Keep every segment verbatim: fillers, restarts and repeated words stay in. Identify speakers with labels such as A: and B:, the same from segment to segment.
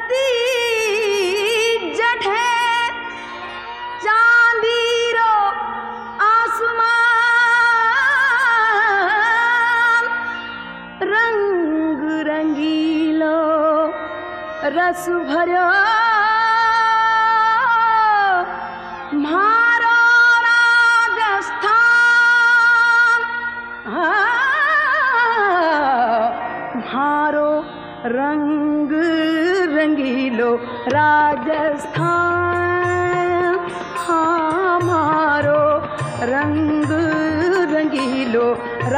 A: धरती जठे चांदीरो आसमान रंग रंगीलो रस भरो म्हारो राजस्थान म्हारो रंग रंगीलो राजस्थान हमारो रंग रंगीलो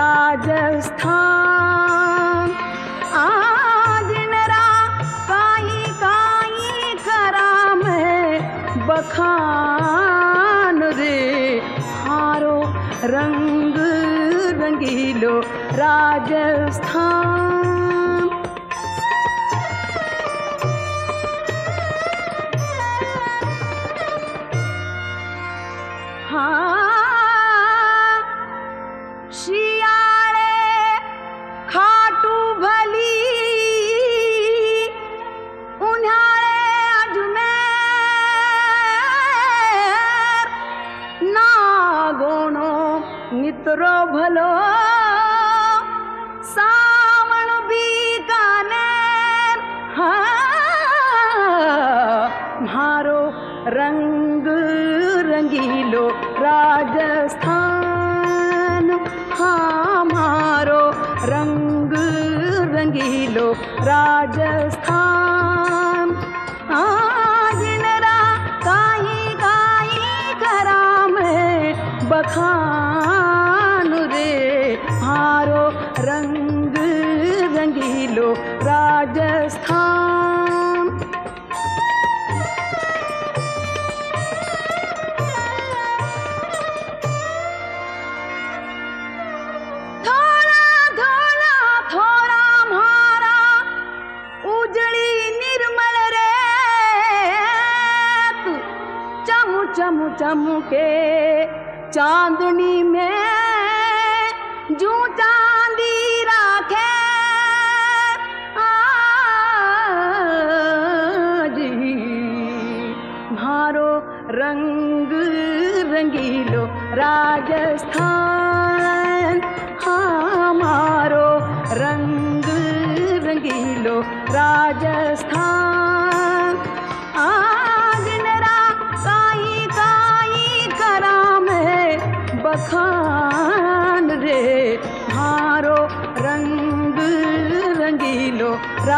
A: राजस्थान आज नरा काई काई करा मैं बखान रे हारो रंग रंगीलो राजस्थान हाँ शियाळे खाटू भली उन्हाळे अजमेर नागोणो मित्रो भलो सावण बीकानेर हाँ म्हारो रंग रंगीलो राजस्थान हमारो रंग रंगीलो राजस्थान आज नरा काई काई करा मैं बखान रे हारो रंग रंगीलो राजस्थान चमु चमुके चांदनी में जू चांदी राखे आज म्हारो रंग रंगीलो राजस्थान हमारो रंग रंगीलो राजस्थान आज नरा काई काई करा मैं बखान रे हारो रंग रंगीलो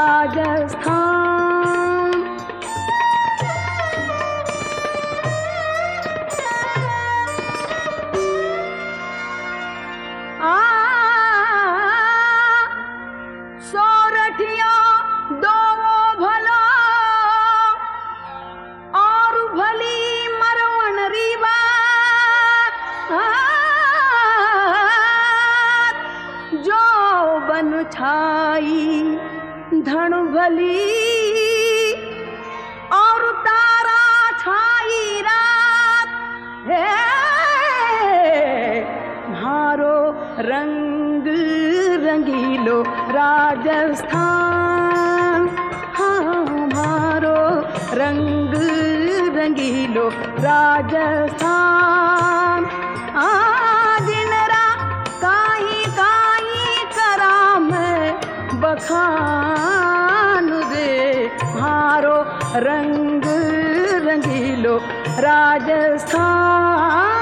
A: राजस्थान आ सोरठिया दोवो भलो और भली मरवण रीवा जो बन छाई धन भली और तारा छाई रात है म्हारो रंग रंगीलो राजस्थान हमारो रंग रंगीलो राजस्थान आज नरा काई काई करा मैं बखान रे हारो रंग रंगीलो राजस्थान